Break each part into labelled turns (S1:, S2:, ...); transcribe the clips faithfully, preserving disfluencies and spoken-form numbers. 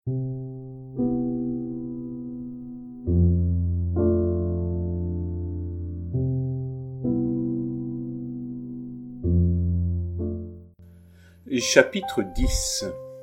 S1: Chapitre dix.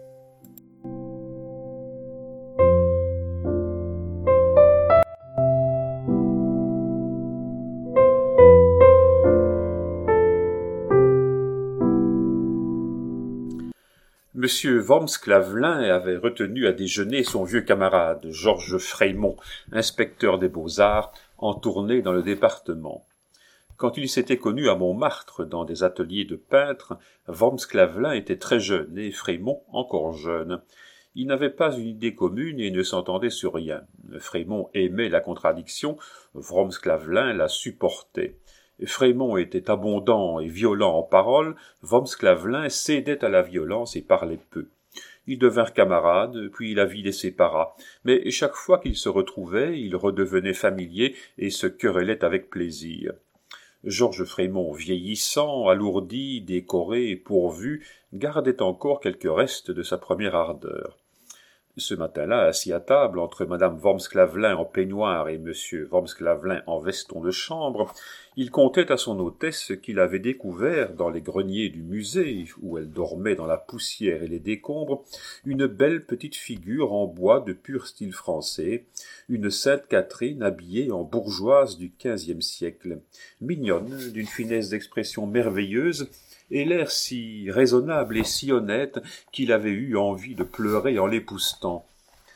S1: Monsieur Worms-Clavelin avait retenu à déjeuner son vieux camarade, Georges Frémont, inspecteur des beaux-arts, en tournée dans le département. Quand ils s'étaient connus à Montmartre, dans des ateliers de peintres, Worms-Clavelin était très jeune et Frémont encore jeune. Ils n'avaient pas une idée commune et ne s'entendaient sur rien. Frémont aimait la contradiction, Worms-Clavelin la supportait. Frémont était abondant et violent en paroles, Worms-Clavelin cédait à la violence et parlait peu. Ils devinrent camarades, puis la vie les sépara, mais chaque fois qu'ils se retrouvaient, ils redevenaient familiers et se querellaient avec plaisir. Georges Frémont, vieillissant, alourdi, décoré et pourvu, gardait encore quelques restes de sa première ardeur. Ce matin-là, assis à table, entre madame Worms-Clavelin en peignoir et monsieur Worms-Clavelin en veston de chambre, il contait à son hôtesse qu'il avait découvert dans les greniers du musée, où elle dormait dans la poussière et les décombres, une belle petite figure en bois de pur style français, une Sainte Catherine habillée en bourgeoise du quinzième siècle, mignonne, d'une finesse d'expression merveilleuse, et l'air si raisonnable et si honnête qu'il avait eu envie de pleurer en l'époussetant.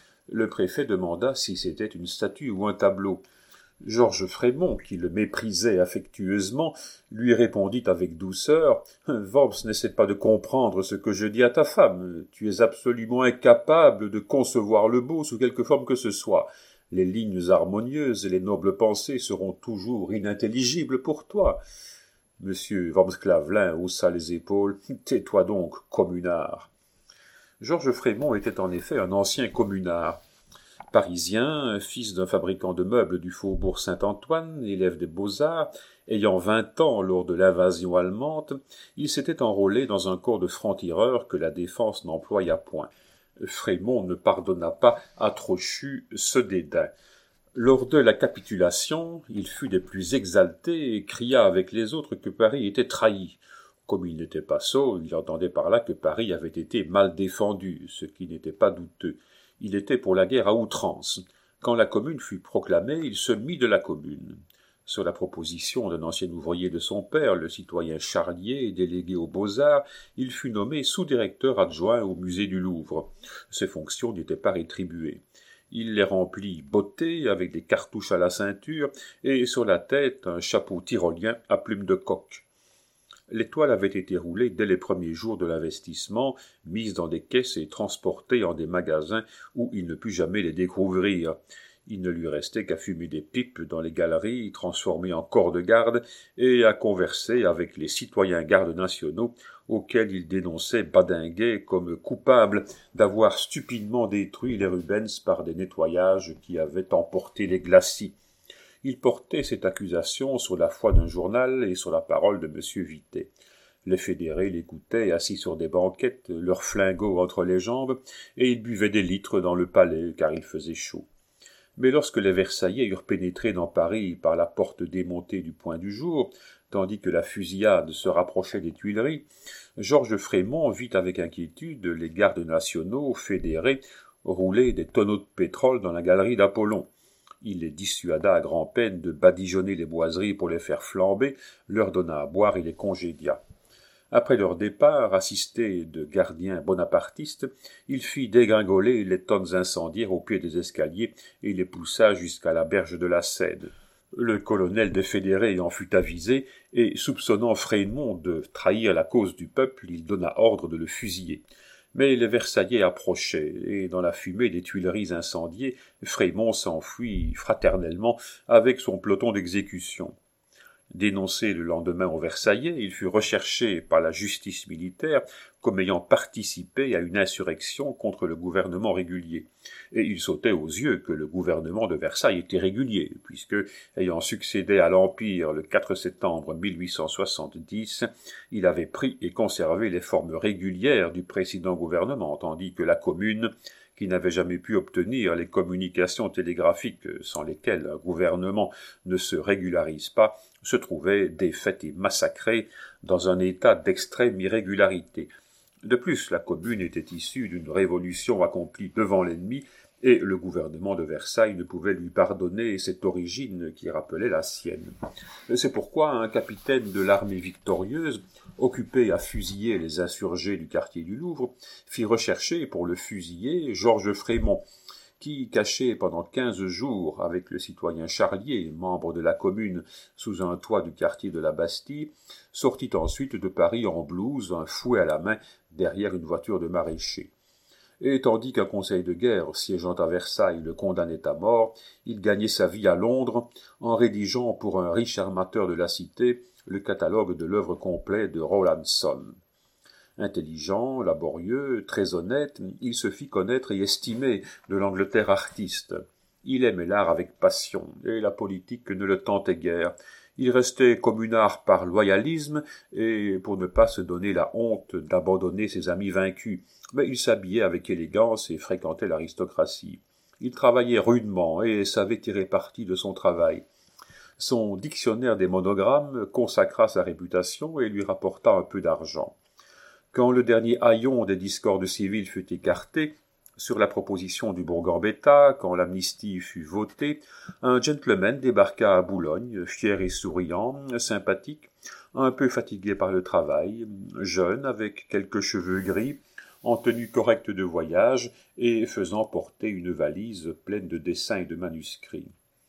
S1: Le préfet demanda si c'était une statue ou un tableau. Georges Frémont, qui le méprisait affectueusement, lui répondit avec douceur « Worms n'essaie pas de comprendre ce que je dis à ta femme. Tu es absolument incapable de concevoir le beau sous quelque forme que ce soit. Les lignes harmonieuses et les nobles pensées seront toujours inintelligibles pour toi. » Monsieur Worms-Clavelin haussa les épaules. « Tais-toi donc, communard !» Georges Frémont était en effet un ancien communard. Parisien, fils d'un fabricant de meubles du faubourg Saint-Antoine, élève des beaux-arts, ayant vingt ans lors de l'invasion allemande, il s'était enrôlé dans un corps de francs-tireurs que la défense n'employa point. Frémont ne pardonna pas à Trochu ce dédain. Lors de la capitulation, il fut des plus exaltés et cria avec les autres que Paris était trahi. Comme il n'était pas sot, il entendait par là que Paris avait été mal défendu, ce qui n'était pas douteux. Il était pour la guerre à outrance. Quand la commune fut proclamée, il se mit de la commune. Sur la proposition d'un ancien ouvrier de son père, le citoyen Charlier, délégué aux Beaux-Arts, il fut nommé sous-directeur adjoint au musée du Louvre. Ses fonctions n'étaient pas rétribuées. Il les remplit bottés, avec des cartouches à la ceinture, et sur la tête un chapeau tyrolien à plumes de coq. Les toiles avaient été roulées dès les premiers jours de l'investissement, mises dans des caisses et transportées en des magasins où il ne put jamais les découvrir. Il ne lui restait qu'à fumer des pipes dans les galeries, transformées en corps de garde, et à converser avec les citoyens gardes nationaux, auxquels il dénonçait Badinguet comme coupable d'avoir stupidement détruit les Rubens par des nettoyages qui avaient emporté les glacis. Il portait cette accusation sur la foi d'un journal et sur la parole de M. Vitet. Les fédérés l'écoutaient assis sur des banquettes, leurs flingots entre les jambes, et ils buvaient des litres dans le palais, car il faisait chaud. Mais lorsque les Versaillais eurent pénétré dans Paris par la porte démontée du Point du Jour, tandis que la fusillade se rapprochait des Tuileries, Georges Frémont vit avec inquiétude les gardes nationaux fédérés rouler des tonneaux de pétrole dans la galerie d'Apollon. Il les dissuada à grand-peine de badigeonner les boiseries pour les faire flamber, leur donna à boire et les congédia. Après leur départ, assisté de gardiens bonapartistes, il fit dégringoler les tonnes incendiaires au pied des escaliers et les poussa jusqu'à la berge de la Seine. Le colonel des fédérés en fut avisé, et soupçonnant Frémont de trahir la cause du peuple, il donna ordre de le fusiller. Mais les Versaillais approchaient, et dans la fumée des Tuileries incendiées, Frémont s'enfuit fraternellement avec son peloton d'exécution. Dénoncé le lendemain aux Versaillais, il fut recherché par la justice militaire comme ayant participé à une insurrection contre le gouvernement régulier. Et il sautait aux yeux que le gouvernement de Versailles était régulier, puisque, ayant succédé à l'Empire le quatre septembre mille huit cent soixante-dix, il avait pris et conservé les formes régulières du précédent gouvernement, tandis que la Commune, qui n'avait jamais pu obtenir les communications télégraphiques sans lesquelles un gouvernement ne se régularise pas, se trouvait défaite et massacrée dans un état d'extrême irrégularité. De plus, la commune était issue d'une révolution accomplie devant l'ennemi, et le gouvernement de Versailles ne pouvait lui pardonner cette origine qui rappelait la sienne. C'est pourquoi un capitaine de l'armée victorieuse, occupé à fusiller les insurgés du quartier du Louvre, fit rechercher pour le fusiller Georges Frémont, qui, caché pendant quinze jours avec le citoyen Charlier, membre de la commune, sous un toit du quartier de la Bastille, sortit ensuite de Paris en blouse, un fouet à la main, derrière une voiture de maraîcher. Et tandis qu'un conseil de guerre, siégeant à Versailles, le condamnait à mort, il gagnait sa vie à Londres, en rédigeant pour un riche armateur de la cité le catalogue de l'œuvre complète de Rawlinson. Intelligent, laborieux, très honnête, il se fit connaître et estimer de l'Angleterre artiste. Il aimait l'art avec passion, et la politique ne le tentait guère. Il restait communard par loyalisme, et pour ne pas se donner la honte d'abandonner ses amis vaincus, mais il s'habillait avec élégance et fréquentait l'aristocratie. Il travaillait rudement et savait tirer parti de son travail. Son dictionnaire des monogrammes consacra sa réputation et lui rapporta un peu d'argent. Quand le dernier haillon des discordes civiles fut écarté, sur la proposition du Bourg-en-Bêta, quand l'amnistie fut votée, un gentleman débarqua à Boulogne, fier et souriant, sympathique, un peu fatigué par le travail, jeune, avec quelques cheveux gris, en tenue correcte de voyage et faisant porter une valise pleine de dessins et de manuscrits.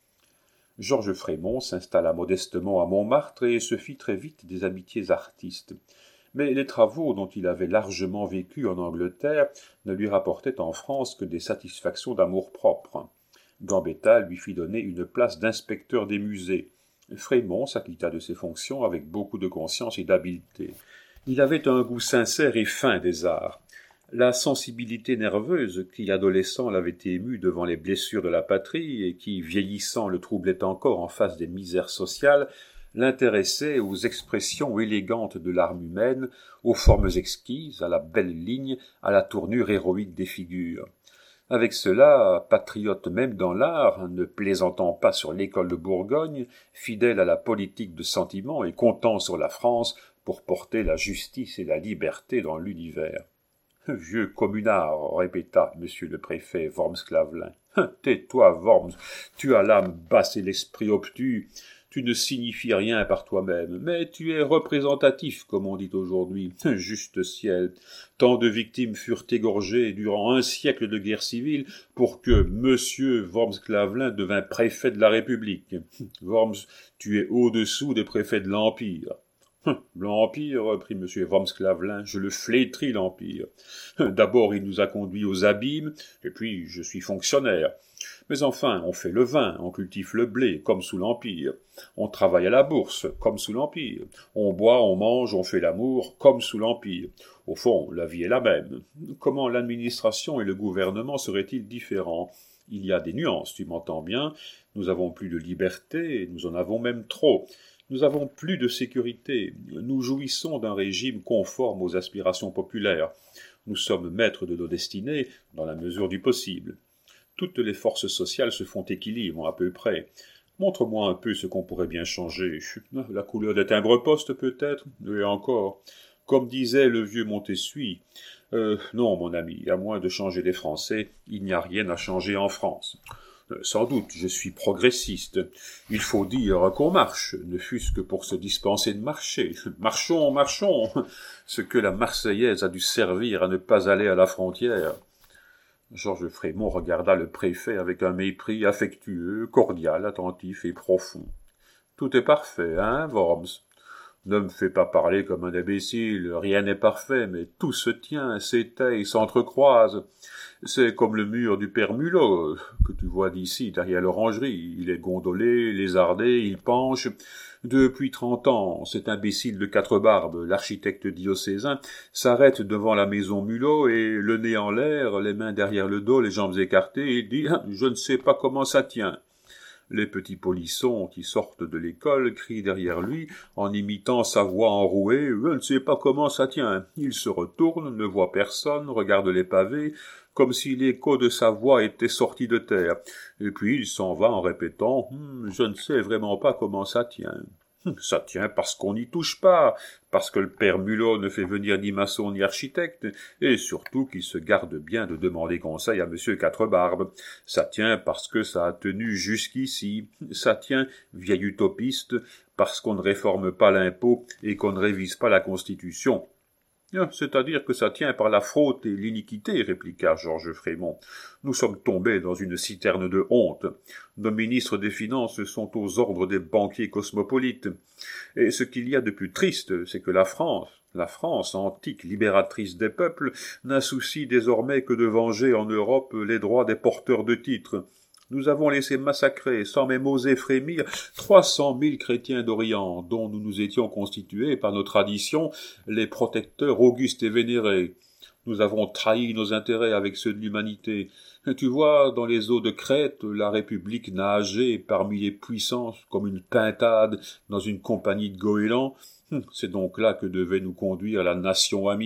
S1: Georges Frémont s'installa modestement à Montmartre et se fit très vite des amitiés artistes. Mais les travaux dont il avait largement vécu en Angleterre ne lui rapportaient en France que des satisfactions d'amour-propre. Gambetta lui fit donner une place d'inspecteur des musées. Frémont s'acquitta de ses fonctions avec beaucoup de conscience et d'habileté. Il avait un goût sincère et fin des arts. La sensibilité nerveuse qui, adolescent, l'avait ému devant les blessures de la patrie et qui, vieillissant, le troublait encore en face des misères sociales, l'intéressait aux expressions élégantes de l'âme humaine, aux formes exquises, à la belle ligne, à la tournure héroïque des figures. Avec cela, patriote même dans l'art, ne plaisantant pas sur l'école de Bourgogne, fidèle à la politique de sentiment et comptant sur la France pour porter la justice et la liberté dans l'univers. « Vieux communard, répéta monsieur le préfet Worms-Clavelin. « Tais-toi, Worms, tu as l'âme basse et l'esprit obtus. Tu ne signifies rien par toi-même, mais tu es représentatif, comme on dit aujourd'hui. Juste ciel, tant de victimes furent égorgées durant un siècle de guerre civile pour que monsieur Worms-Clavelin devint préfet de la République. Worms, tu es au-dessous des préfets de l'Empire. L'Empire, reprit M. Worms-Clavelin, je le flétris, l'Empire. D'abord, il nous a conduits aux abîmes, et puis je suis fonctionnaire. Mais enfin, on fait le vin, on cultive le blé, comme sous l'Empire. On travaille à la bourse, comme sous l'Empire. On boit, on mange, on fait l'amour, comme sous l'Empire. Au fond, la vie est la même. Comment l'administration et le gouvernement seraient-ils différents ? Il y a des nuances, tu m'entends bien. Nous avons plus de liberté, nous en avons même trop. Nous avons plus de sécurité. Nous jouissons d'un régime conforme aux aspirations populaires. Nous sommes maîtres de nos destinées, dans la mesure du possible. Toutes les forces sociales se font équilibre, à peu près. Montre-moi un peu ce qu'on pourrait bien changer. La couleur des timbres-poste, peut-être, et encore. Comme disait le vieux Montessuie, euh, non, mon ami, à moins de changer les Français, il n'y a rien à changer en France. Sans doute, je suis progressiste. Il faut dire qu'on marche, ne fût-ce que pour se dispenser de marcher. Marchons, marchons, ce que la Marseillaise a dû servir à ne pas aller à la frontière. Georges Frémont regarda le préfet avec un mépris affectueux, cordial, attentif et profond. « Tout est parfait, hein, Worms ? Ne me fais pas parler comme un imbécile, rien n'est parfait, mais tout se tient, s'étaye, s'entrecroise. C'est comme le mur du père Mulot, que tu vois d'ici, derrière l'orangerie. Il est gondolé, lézardé, il penche. Depuis trente ans, cet imbécile de quatre barbes, l'architecte diocésain, s'arrête devant la maison Mulot et, le nez en l'air, les mains derrière le dos, les jambes écartées, il dit « Je ne sais pas comment ça tient ». Les petits polissons qui sortent de l'école crient derrière lui, en imitant sa voix enrouée « Je ne sais pas comment ça tient ». Il se retourne, ne voit personne, regarde les pavés, comme si l'écho de sa voix était sorti de terre. Et puis il s'en va en répétant hm, « Je ne sais vraiment pas comment ça tient ». Ça tient parce qu'on n'y touche pas, parce que le père Mulot ne fait venir ni maçon ni architecte, et surtout qu'il se garde bien de demander conseil à monsieur Quatrebarbes. Ça tient parce que ça a tenu jusqu'ici. Ça tient, vieil utopiste, parce qu'on ne réforme pas l'impôt et qu'on ne révise pas la Constitution. « C'est-à-dire que ça tient par la fraude et l'iniquité, » répliqua Georges Frémont. « Nous sommes tombés dans une citerne de honte. Nos ministres des Finances sont aux ordres des banquiers cosmopolites. Et ce qu'il y a de plus triste, c'est que la France, la France, antique libératrice des peuples, n'a souci désormais que de venger en Europe les droits des porteurs de titres. Nous avons laissé massacrer, sans même oser frémir, trois cent mille chrétiens d'Orient, dont nous nous étions constitués, par nos traditions, les protecteurs augustes et vénérés. Nous avons trahi nos intérêts avec ceux de l'humanité. Tu vois, dans les eaux de Crète, la République nageait parmi les puissances comme une pintade dans une compagnie de goélands. C'est donc là que devait nous conduire la nation amie. »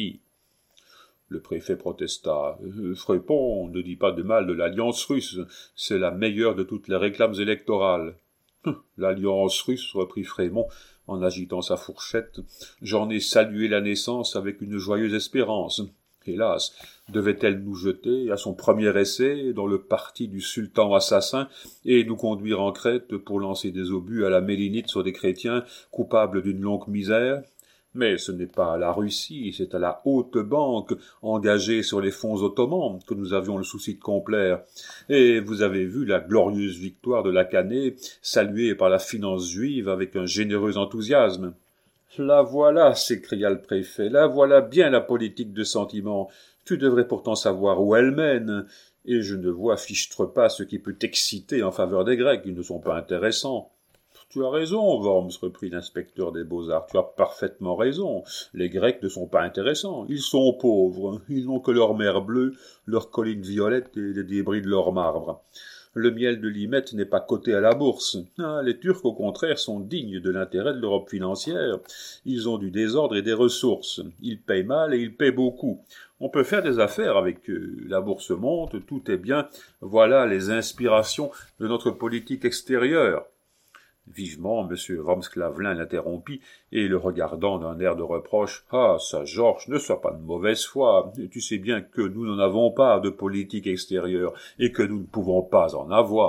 S1: Le préfet protesta. « Frépon ne dit pas de mal de l'alliance russe, c'est la meilleure de toutes les réclames électorales. »« L'alliance russe, reprit Frémont, en agitant sa fourchette, j'en ai salué la naissance avec une joyeuse espérance. Hélas, devait-elle nous jeter, à son premier essai, dans le parti du sultan assassin, et nous conduire en Crète pour lancer des obus à la mélinite sur des chrétiens coupables d'une longue misère ? Mais ce n'est pas à la Russie, c'est à la haute banque, engagée sur les fonds ottomans, que nous avions le souci de complaire. Et vous avez vu la glorieuse victoire de la Canée, saluée par la finance juive avec un généreux enthousiasme. »« La voilà, s'écria le préfet, la voilà bien la politique de sentiment. Tu devrais pourtant savoir où elle mène. Et je ne vois fichtre pas ce qui peut t'exciter en faveur des Grecs, ils ne sont pas intéressants. » « Tu as raison, Worms, reprit l'inspecteur des beaux-arts, tu as parfaitement raison. Les Grecs ne sont pas intéressants, ils sont pauvres, ils n'ont que leur mer bleue, leurs collines violettes et les débris de leur marbre. Le miel de Limette n'est pas coté à la bourse. Ah, les Turcs, au contraire, sont dignes de l'intérêt de l'Europe financière. Ils ont du désordre et des ressources. Ils payent mal et ils payent beaucoup. On peut faire des affaires avec eux. La bourse monte, tout est bien. Voilà les inspirations de notre politique extérieure. » Vivement, M. Worms-Clavelin l'interrompit, et le regardant d'un air de reproche, « Ah, ça, Georges, ne sois pas de mauvaise foi. Tu sais bien que nous n'en avons pas de politique extérieure, et que nous ne pouvons pas en avoir. »